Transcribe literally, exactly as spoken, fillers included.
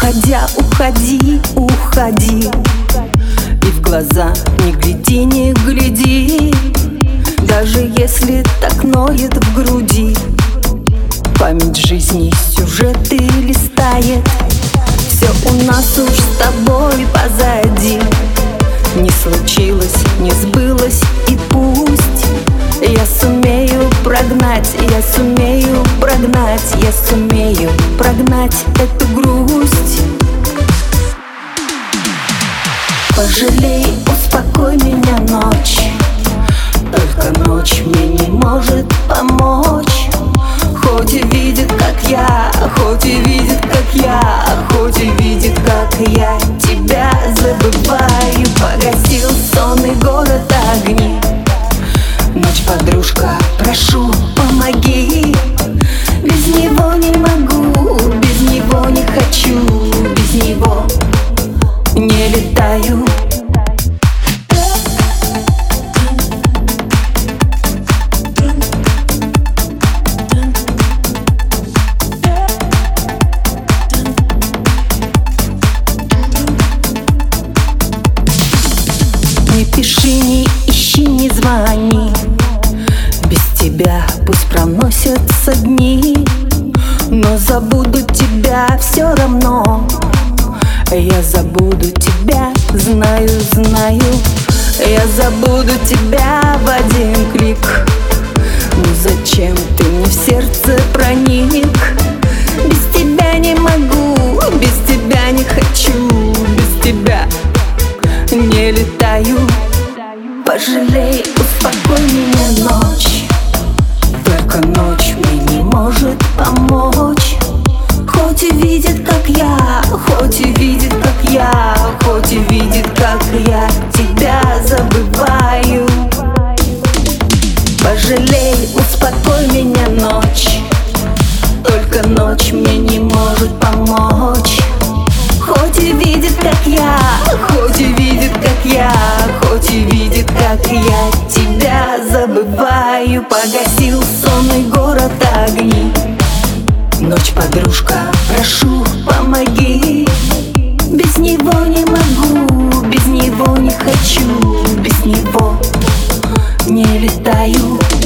Уходя, уходи, уходи, и в глаза не гляди, не гляди. Даже если так ноет в груди, память жизни сюжеты листает. Все у нас уж с тобой позади, не случилось, не сбылось, и пусть. Я сумею прогнать, я сумею прогнать, я сумею прогнать эту грусть. Пожалей, успокой меня, ночь. Только ночь мне не может помочь. Хоть и видит, как я, хоть и видит, как я, хоть и видит, как я тебя забываю. Погасил сонный город огни. Ночь, подружка, прошу, помоги. Без него не могу, без него не хочу, без него не летаю. Не пиши, не ищи, не звони. Без тебя пусть проносятся дни, но забуду тебя все равно. Я забуду тебя, знаю, знаю. Я забуду тебя в один клик. Ну зачем ты мне в сердце проник? Без тебя не могу, без тебя не хочу, без тебя не летаю. Пожалей, успокой меня, ночь. Только ночь мне не может помочь. Хоть и видит, как я, хоть и видит, как я, хоть и видит, как я тебя забываю. Пожалей, успокой меня, ночь. Только ночь мне не может помочь. Хоть и видит, как я, хоть и видит, как я, хоть и видит, как я тебя забываю. Погасил сонный город огни. Ночь, подружка, прошу, помоги. Без него не могу, без него не хочу, без него не летаю.